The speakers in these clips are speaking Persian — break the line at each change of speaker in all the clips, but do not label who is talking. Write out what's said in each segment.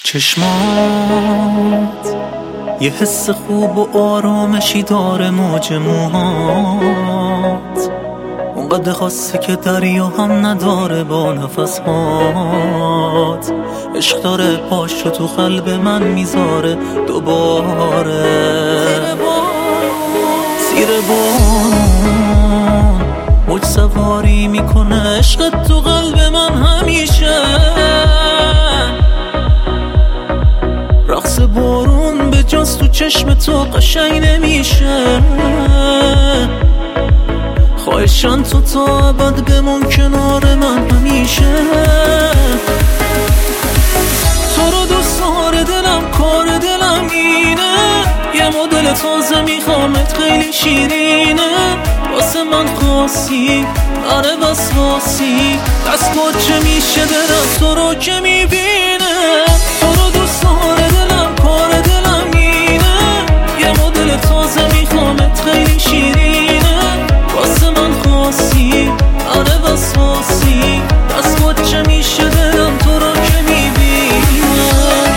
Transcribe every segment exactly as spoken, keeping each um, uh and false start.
چشمات یه حس خوب و آرامشی داره، موج موهات اونقدر خاصه که دریا هم نداره با نفسهات. عشق داره پاشو تو قلب من میذاره دوباره. زیر بارون موج سواری میکنه عشقت تو قلب من همیشه. رقص بارون به جاست تو چشم تو قشنگ نمیشه. خواهشان تو تا ابد بمون کنار من همیشه. تو رو دوست داره دلم، کار دلم اینه. یه مدل تازه میخوامت خیلی شیرینه. واسه من خاصی آره وسواسی. دست چه میشه دلم تو رو که میبینه. تو رو دوست داره دلم، کار دلم اینه. یه مدل تازه میخوامت خیلی شیرینه. واسه من خاصی آره وسواسی. دست چه میشه دلم تو رو که میبینه.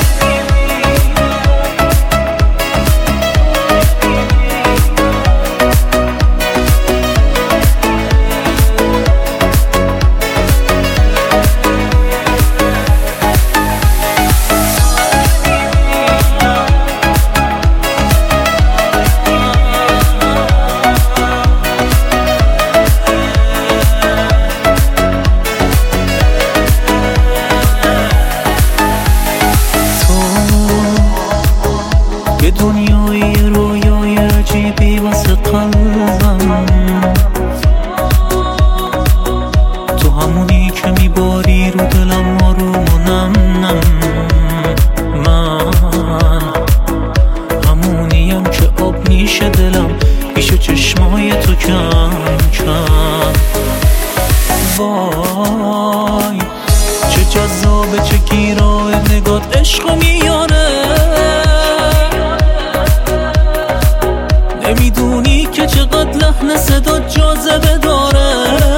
یه دنیای رویای عجیبی واسه قلبم. تو همونی که میباری رو دلم آروم و نم نم. من همونیم که آب میشه دلم پیش چشمای تو کم کم. وای چه جذابه چه گیرای نگات عشقو میاره. نمیدونی که چقدر لحن صدا جاذبه داره.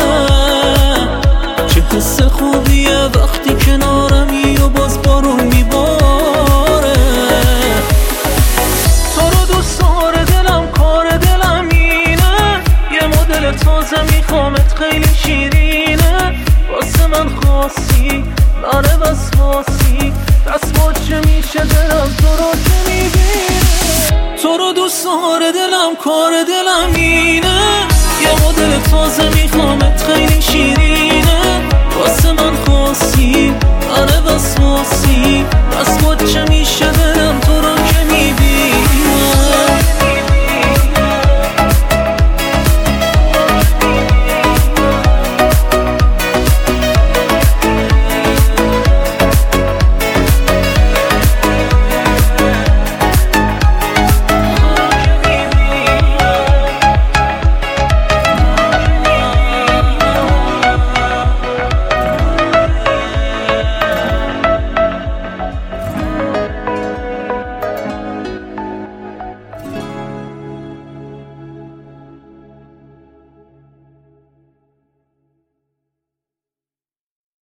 چه حس خوبیه وقتی کنارمی و باز بارون میباره. تو رو دوست داره دلم، کار دلم اینه. یه مدل تازه میخوامت خیلی شیرینه. واسه من خاصی آره وسواسی. دست چه میشه دلم تو رو که میبینه. تو رو دوست داره دلم، کار دلم اینه. یه مدل تازه میخوامت خیلی شیرینه. واسه من خاصی آره وسواسی. دست چه میشه